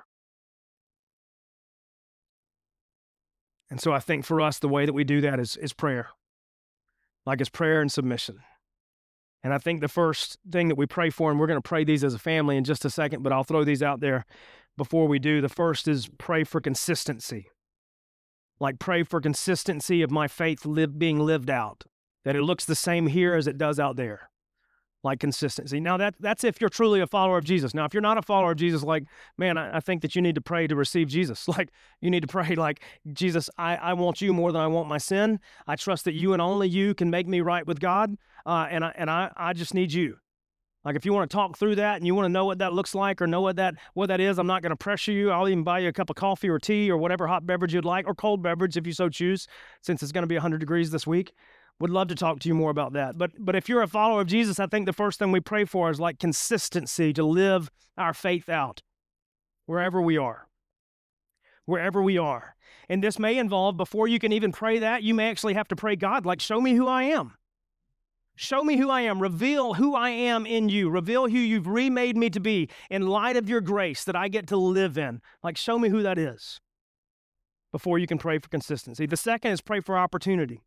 And so I think for us, the way that we do that is, is prayer. Like it's prayer and submission. And I think the first thing that we pray for, and we're going to pray these as a family in just a second, but I'll throw these out there before we do. The first is pray for consistency. Like pray for consistency of my faith live, being lived out. That it looks the same here as it does out there. Like consistency. Now that that's if you're truly a follower of Jesus. Now, if you're not a follower of Jesus, like, man, I, I think that you need to pray to receive Jesus. Like you need to pray like, Jesus, I, I want you more than I want my sin. I trust that you and only you can make me right with God. Uh, and I, and I, I just need you. Like if you want to talk through that and you want to know what that looks like or know what that what that is, I'm not going to pressure you. I'll even buy you a cup of coffee or tea or whatever hot beverage you'd like, or cold beverage if you so choose, since it's going to be one hundred degrees this week. Would love to talk to you more about that. But but if you're a follower of Jesus, I think the first thing we pray for is like consistency to live our faith out wherever we are. Wherever we are. And this may involve, before you can even pray that, you may actually have to pray, God, like, show me who I am. Show me who I am. Reveal who I am in you. Reveal who you've remade me to be in light of your grace that I get to live in. Like, show me who that is before you can pray for consistency. The second is pray for opportunity.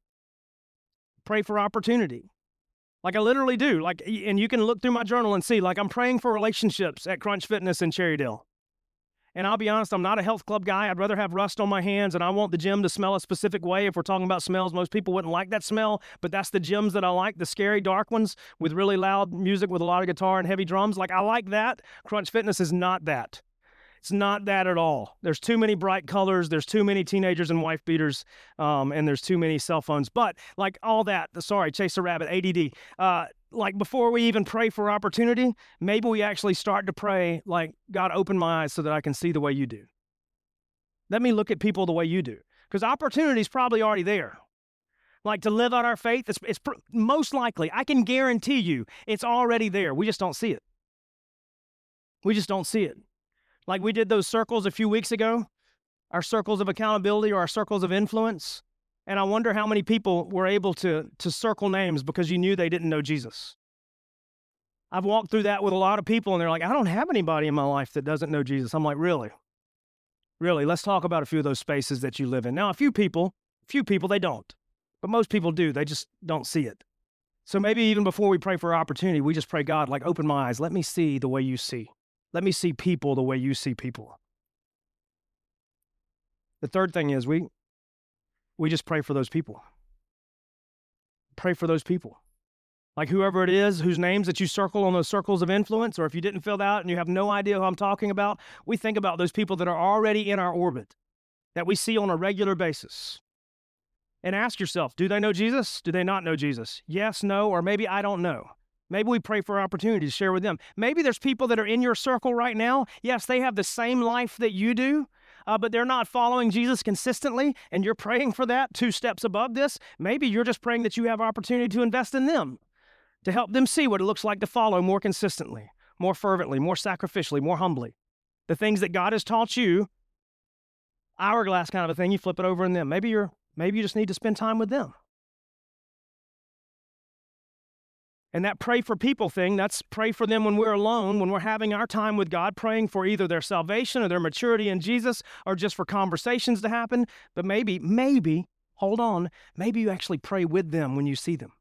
Pray for opportunity. Like I literally do. Like, and you can look through my journal and see, like I'm praying for relationships at Crunch Fitness in Cherrydale. And I'll be honest, I'm not a health club guy. I'd rather have rust on my hands, and I want the gym to smell a specific way. If we're talking about smells, most people wouldn't like that smell, but that's the gyms that I like, the scary dark ones with really loud music with a lot of guitar and heavy drums. Like I like that. Crunch Fitness is not that. It's not that at all. There's too many bright colors. There's too many teenagers and wife beaters, um, and there's too many cell phones. But like all that, sorry, chase a rabbit, A D D. Uh, like before we even pray for opportunity, maybe we actually start to pray like, God, open my eyes so that I can see the way you do. Let me look at people the way you do. Because opportunity is probably already there. Like to live out our faith, it's, it's pr- most likely, I can guarantee you, it's already there. We just don't see it. We just don't see it. Like we did those circles a few weeks ago. our circles of accountability or our circles of influence. And I wonder how many people were able to, to circle names because you knew they didn't know Jesus. I've walked through that with a lot of people, and they're like, I don't have anybody in my life that doesn't know Jesus. I'm like, really? Really? Let's talk about a few of those spaces that you live in. Now, a few people, a few people, they don't. But most people do. They just don't see it. So maybe even before we pray for opportunity, we just pray, God, like, open my eyes. Let me see the way you see. Let me see people the way you see people. The third thing is we we just pray for those people. Pray for those people. Like whoever it is, whose names that you circle on those circles of influence, or if you didn't fill that out and you have no idea who I'm talking about, we think about those people that are already in our orbit, that we see on a regular basis. And ask yourself, do they know Jesus? Do they not know Jesus? Yes, no, or maybe I don't know. Maybe we pray for opportunity to share with them. Maybe there's people that are in your circle right now. Yes, they have the same life that you do, uh, but they're not following Jesus consistently, and you're praying for that two steps above this. Maybe you're just praying that you have opportunity to invest in them, to help them see what it looks like to follow more consistently, more fervently, more sacrificially, more humbly. The things that God has taught you, hourglass kind of a thing, you flip it over in them. Maybe you're Maybe you just need to spend time with them. And that pray for people thing, that's pray for them when we're alone, when we're having our time with God, praying for either their salvation or their maturity in Jesus, or just for conversations to happen. But maybe, maybe, hold on, maybe you actually pray with them when you see them.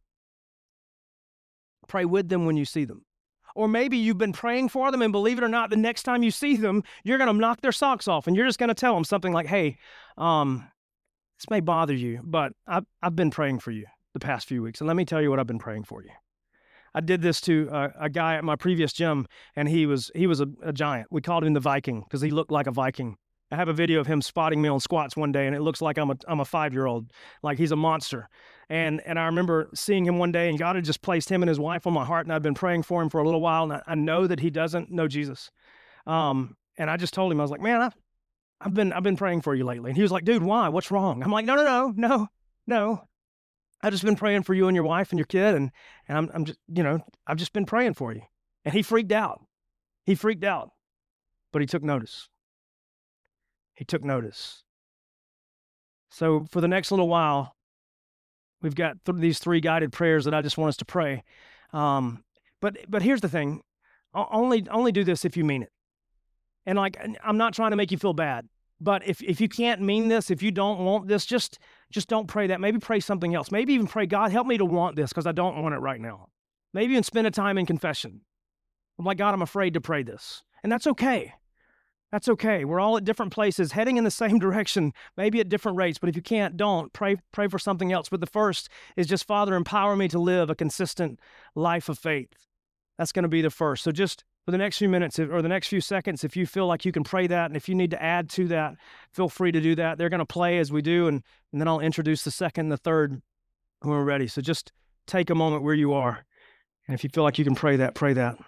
Pray with them when you see them. Or maybe you've been praying for them, and believe it or not, the next time you see them, you're going to knock their socks off, and you're just going to tell them something like, hey, um, this may bother you, but I've, I've been praying for you the past few weeks, and let me tell you what I've been praying for you. I did this to a, a guy at my previous gym, and he was he was a, a giant. We called him the Viking because he looked like a Viking. I have a video of him spotting me on squats one day, and it looks like I'm a I'm a five-year-old, like he's a monster. And and I remember seeing him one day, and God had just placed him and his wife on my heart, and I've been praying for him for a little while, and I, I know that he doesn't know Jesus. Um, and I just told him, I was like, man, I, I've been I've been praying for you lately. And he was like, dude, why? What's wrong? I'm like, no, no, no, no, no. I've just been praying for you and your wife and your kid, and and I'm I'm just, you know, I've just been praying for you. And he freaked out. He freaked out. But he took notice. He took notice. So for the next little while, we've got th- these three guided prayers that I just want us to pray. Um, but but here's the thing. O- only only do this if you mean it. And like, I'm not trying to make you feel bad, but if, if you can't mean this, if you don't want this, just, just don't pray that. Maybe pray something else. Maybe even pray, God, help me to want this because I don't want it right now. Maybe even spend a time in confession. I'm like, God, I'm afraid to pray this. And that's okay. That's okay. We're all at different places, heading in the same direction, maybe at different rates. But if you can't, don't. Pray, pray for something else. But the first is just, Father, empower me to live a consistent life of faith. That's going to be the first. So just for the next few minutes or the next few seconds, if you feel like you can pray that, and if you need to add to that, feel free to do that. They're going to play as we do, and, and then I'll introduce the second and the third when we're ready. So just take a moment where you are. And if you feel like you can pray that, pray that.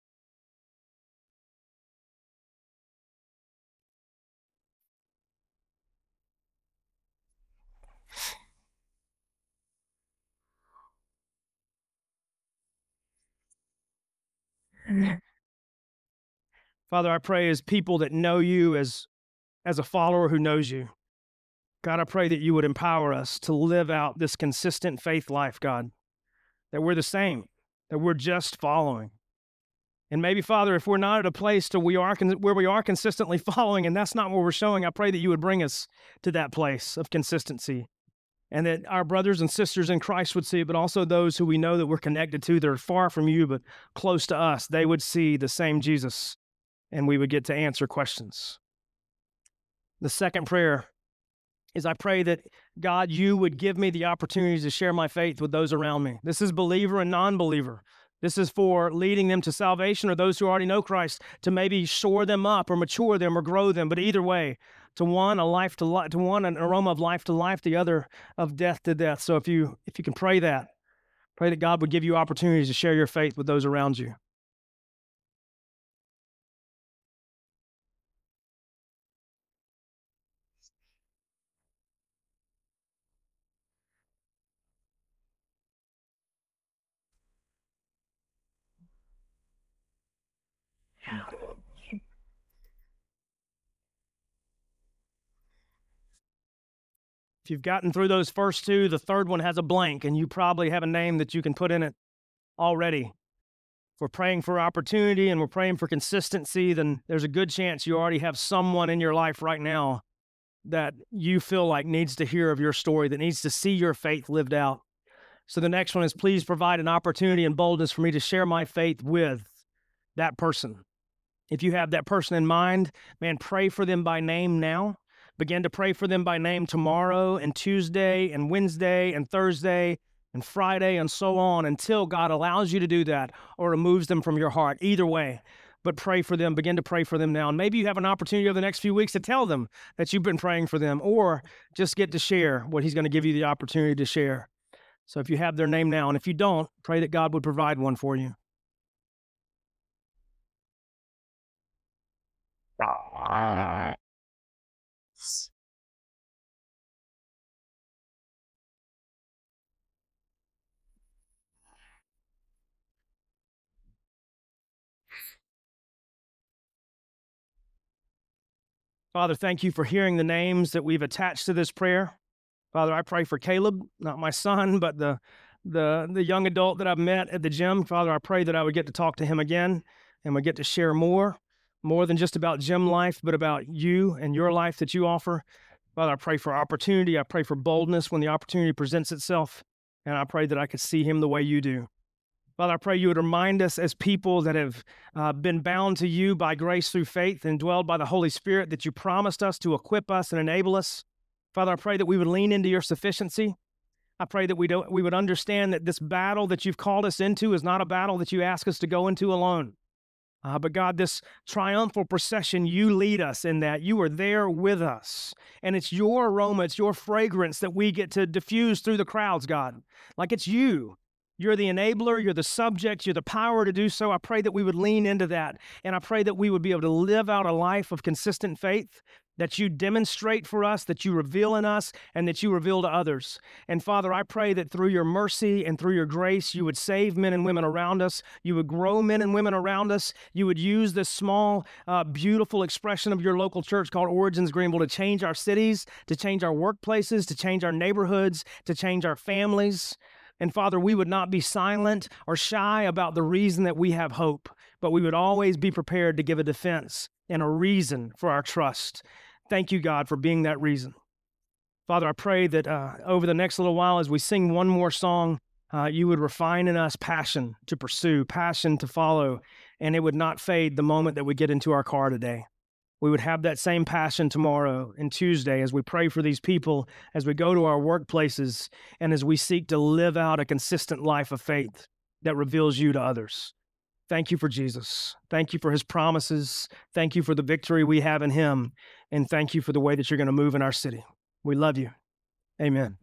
Father, I pray as people that know you, as, as a follower who knows you, God, I pray that you would empower us to live out this consistent faith life, God, that we're the same, that we're just following. And maybe, Father, if we're not at a place to we are where we are consistently following, and that's not what we're showing, I pray that you would bring us to that place of consistency, and that our brothers and sisters in Christ would see it, but also those who we know that we're connected to, that are far from you but close to us, they would see the same Jesus, and we would get to answer questions. The second prayer is I pray that, God, you would give me the opportunity to share my faith with those around me. This is believer and non-believer. This is for leading them to salvation, or those who already know Christ, to maybe shore them up or mature them or grow them. But either way, to one, a life to life, to one, an aroma of life to life, the other of death to death. So if you if you can pray that, pray that God would give you opportunities to share your faith with those around you. If you've gotten through those first two, the third one has a blank, and you probably have a name that you can put in it already. If we're praying for opportunity and we're praying for consistency, then there's a good chance you already have someone in your life right now that you feel like needs to hear of your story, that needs to see your faith lived out. So the next one is, please provide an opportunity and boldness for me to share my faith with that person. If you have that person in mind, man, pray for them by name now. Begin to pray for them by name tomorrow and Tuesday and Wednesday and Thursday and Friday and so on until God allows you to do that or removes them from your heart. Either way, but pray for them. Begin to pray for them now. And maybe you have an opportunity over the next few weeks to tell them that you've been praying for them, or just get to share what he's going to give you the opportunity to share. So if you have their name now, and if you don't, pray that God would provide one for you. Father, thank you for hearing the names that we've attached to this prayer. Father, I pray for Caleb, not my son, but the, the, the young adult that I've met at the gym. Father, I pray that I would get to talk to him again and would get to share more, more than just about gym life, but about you and your life that you offer. Father, I pray for opportunity. I pray for boldness when the opportunity presents itself. And I pray that I could see him the way you do. Father, I pray you would remind us as people that have uh, been bound to you by grace through faith and dwelled by the Holy Spirit, that you promised us to equip us and enable us. Father, I pray that we would lean into your sufficiency. I pray that we don't, we would understand that this battle that you've called us into is not a battle that you ask us to go into alone. Uh, but God, this triumphal procession, you lead us in that. You are there with us. And it's your aroma, it's your fragrance that we get to diffuse through the crowds, God. Like it's you. You're the enabler, you're the subject, you're the power to do so. I pray that we would lean into that. And I pray that we would be able to live out a life of consistent faith, that you demonstrate for us, that you reveal in us, and that you reveal to others. And Father, I pray that through your mercy and through your grace, you would save men and women around us. You would grow men and women around us. You would use this small, uh, beautiful expression of your local church called Origins Greenville to change our cities, to change our workplaces, to change our neighborhoods, to change our families. And Father, we would not be silent or shy about the reason that we have hope, but we would always be prepared to give a defense and a reason for our trust. Thank you, God, for being that reason. Father, I pray that uh, over the next little while, as we sing one more song, uh, you would refine in us passion to pursue, passion to follow, and it would not fade the moment that we get into our car today. We would have that same passion tomorrow and Tuesday as we pray for these people, as we go to our workplaces, and as we seek to live out a consistent life of faith that reveals you to others. Thank you for Jesus. Thank you for his promises. Thank you for the victory we have in him. And thank you for the way that you're going to move in our city. We love you. Amen.